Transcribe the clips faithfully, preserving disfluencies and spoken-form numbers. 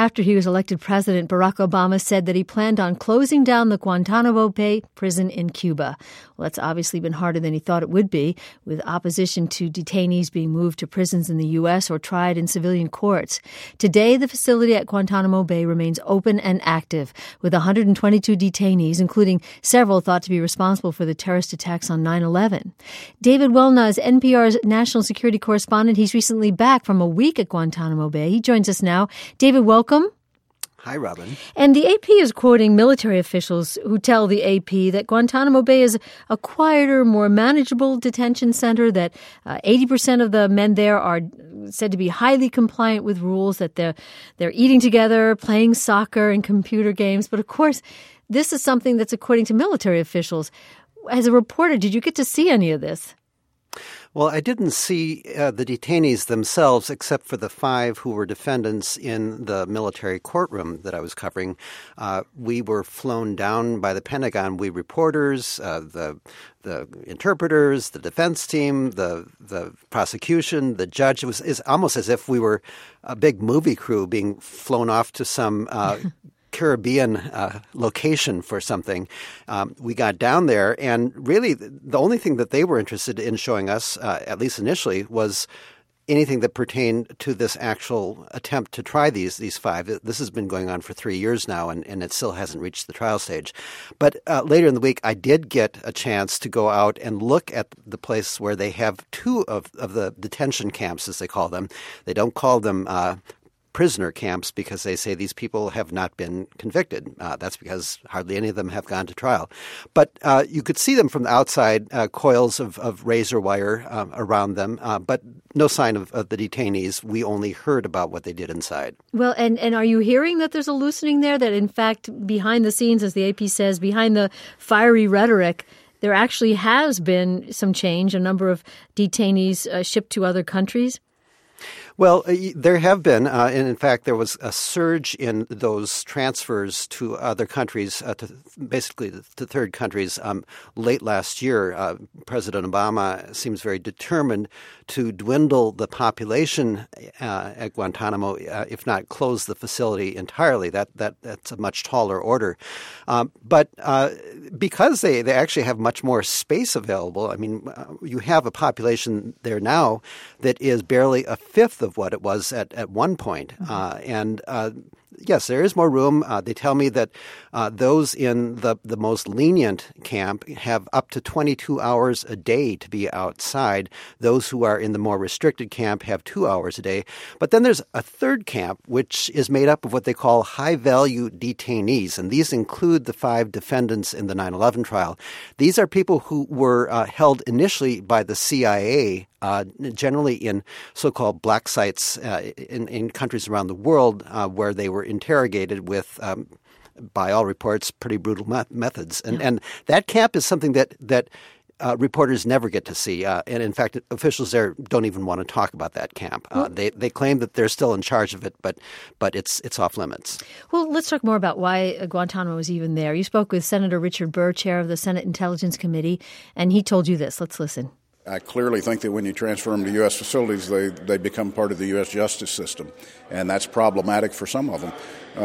after he was elected president, Barack Obama said that he planned on closing down the Guantanamo Bay prison in Cuba. Well, that's obviously been harder than he thought it would be, with opposition to detainees being moved to prisons in the U S or tried in civilian courts. Today, the facility at Guantanamo Bay remains open and active, with one hundred twenty-two detainees, including several thought to be responsible for the terrorist attacks on nine eleven. David Welna is N P R's national security correspondent. He's recently back from a week at Guantanamo Bay. He joins us now. David, welcome. Hi, Robin. And the A P is quoting military officials who tell the A P that Guantanamo Bay is a quieter, more manageable detention center, that uh, eighty percent of the men there are said to be highly compliant with rules, that they're, they're eating together, playing soccer and computer games. But of course, this is something that's according to military officials. As a reporter, did you get to see any of this? Well, I didn't see uh, the detainees themselves, except for the five who were defendants in the military courtroom that I was covering. Uh, we were flown down by the Pentagon. We reporters, uh, the the interpreters, the defense team, the the prosecution, the judge. It was it's almost as if we were a big movie crew being flown off to some uh Caribbean uh, location for something. Um, we got down there, and really the only thing that they were interested in showing us, uh, at least initially, was anything that pertained to this actual attempt to try these these five. This has been going on for three years now, and, and it still hasn't reached the trial stage. But uh, later in the week, I did get a chance to go out and look at the place where they have two of, of the detention camps, as they call them. They don't call them uh prisoner camps because they say these people have not been convicted. Uh, that's because hardly any of them have gone to trial. But uh, you could see them from the outside, uh, coils of, of razor wire uh, around them, uh, but no sign of, of the detainees. We only heard about what they did inside. Well, and, and are you hearing that there's a loosening there, that in fact behind the scenes, as the A P says, behind the fiery rhetoric, there actually has been some change, a number of detainees uh, shipped to other countries? Well, uh, there have been, uh, and in fact, there was a surge in those transfers to other countries, uh, to basically to third countries, um, late last year. Uh, President Obama seems very determined to dwindle the population uh, at Guantanamo, uh, if not close the facility entirely. That that that's a much taller order. Um, but uh, because they, they actually have much more space available, I mean, uh, you have a population there now that is barely a fifth of what it was at, at one point. Mm-hmm. Uh, and uh, yes, there is more room. Uh, they tell me that uh, those in the, the most lenient camp have up to twenty-two hours a day to be outside. Those who are in the more restricted camp have two hours a day. But then there's a third camp, which is made up of what they call high-value detainees. And these include the five defendants in the nine eleven trial. These are people who were uh, held initially by the C I A, Uh, generally in so-called black sites uh, in, in countries around the world uh, where they were interrogated with, um, by all reports, pretty brutal me- methods. And, yeah. and that camp is something that that uh, reporters never get to see. Uh, and in fact, officials there don't even want to talk about that camp. Uh, well, they they claim that they're still in charge of it, but but it's it's off limits. Well, let's talk more about why Guantanamo was even there. You spoke with Senator Richard Burr, chair of the Senate Intelligence Committee, and he told you this. Let's listen. I clearly think that when you transfer them to U S facilities, they, they become part of the U S justice system, and that's problematic for some of them.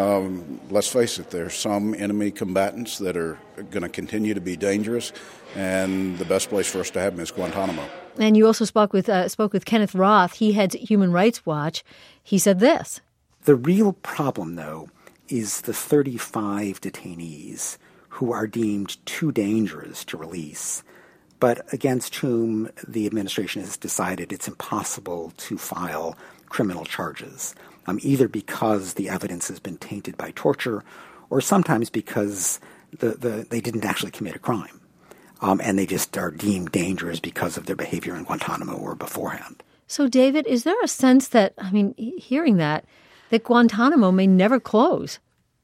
Um, let's face it, there's some enemy combatants that are going to continue to be dangerous, and the best place for us to have them is Guantanamo. And you also spoke with uh, spoke with Kenneth Roth. He heads Human Rights Watch. He said this. The real problem, though, is the thirty-five detainees who are deemed too dangerous to release, but against whom the administration has decided it's impossible to file criminal charges, um, either because the evidence has been tainted by torture or sometimes because the, the, they didn't actually commit a crime, um, and they just are deemed dangerous because of their behavior in Guantanamo or beforehand. So, David, is there a sense that, I mean, hearing that, that Guantanamo may never close?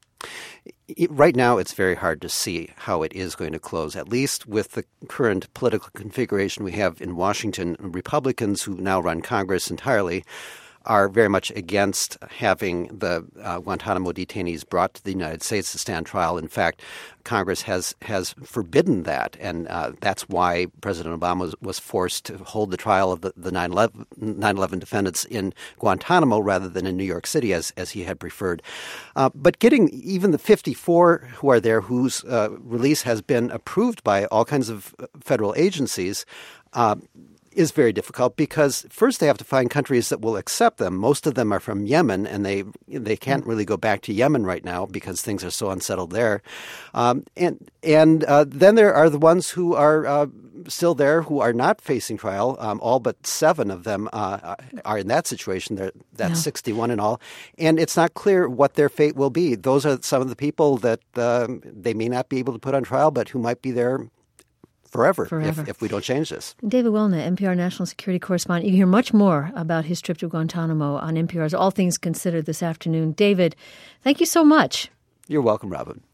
Right now, it's very hard to see how it is going to close, at least with the current political configuration we have in Washington. Republicans who now run Congress entirely are very much against having the uh, Guantanamo detainees brought to the United States to stand trial. In fact, Congress has has forbidden that, and uh, that's why President Obama was, was forced to hold the trial of the, the nine eleven defendants in Guantanamo rather than in New York City, as as he had preferred. Uh, but getting even the fifty-four who are there, whose uh, release has been approved by all kinds of federal agencies, uh, is very difficult because first they have to find countries that will accept them. Most of them are from Yemen, and they they can't really go back to Yemen right now because things are so unsettled there. Um, and and uh, then there are the ones who are uh, still there who are not facing trial. Um, all but seven of them uh, are in that situation. They're, that's yeah. sixty-one in all. And it's not clear what their fate will be. Those are some of the people that uh, they may not be able to put on trial, but who might be there Forever, Forever. If, if we don't change this. David Wilna, N P R national security correspondent. You can hear much more about his trip to Guantanamo on N P R's All Things Considered this afternoon. David, thank you so much. You're welcome, Robin.